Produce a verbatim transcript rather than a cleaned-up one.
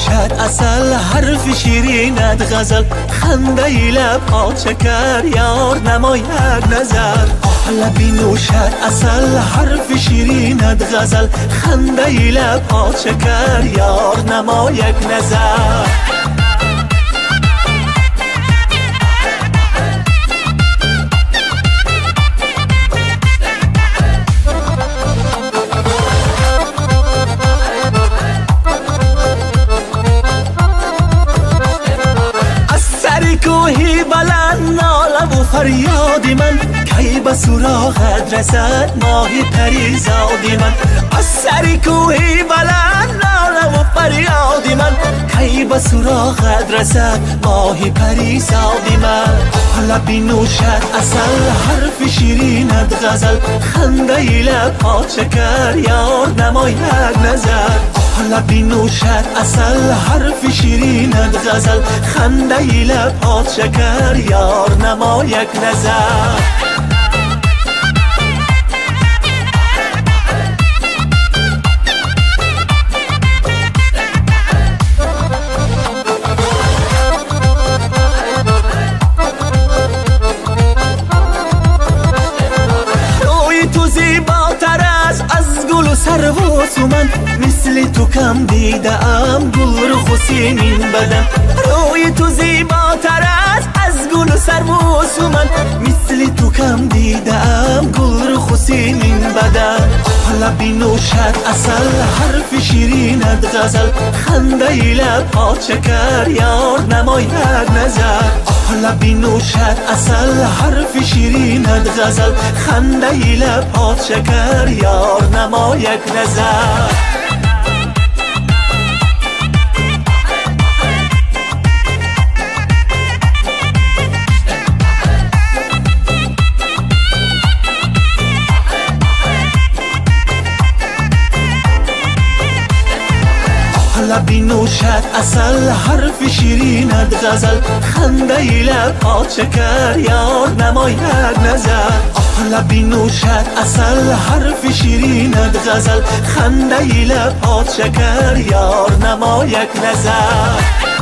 نوشد اصل حرف شیرینت غزل، خنده لبها شکر یار نماید نظر. لبی نوشد اصل حرف شیرینت غزل، خنده لبها شکر یار نماید نظر. کوهی بلند ناله و فریاد من، کی به سراغت رسد ماهی پریزاد من. از سر کوهی بلند ناله و فریاد من، کی به سراغت رسد ماهی پریزاد من. لبی نوشد اصل حرف شیرینت غزل، خنده لبها شکر یار نماید نظر. لبی نوشد اصل حرف شیرینت غزل، خنده لبها شکر یار نماید نظر. سر و سومن مثل تو کم دیده ام، گل رو حسینین بدن. روی تو زیباتر است از گل و سر و سومن، مثل تو کم دیده ام، گل رو حسینین بدن. لبی نوشد اصل حرف شیرینت غزل، خنده لبها شکر یار نماید نظر. لبی نوشد اصل حرف شیرینت غزل، خنده لبها شکر یار نماید نظر. لبی نوشد اصل حرف شیرینت غزل، خنده لبها شکر یار نماید نظر. لبی نوشد اصل حرف شیرینت غزل، خنده لبها شکر یار نماید نظر.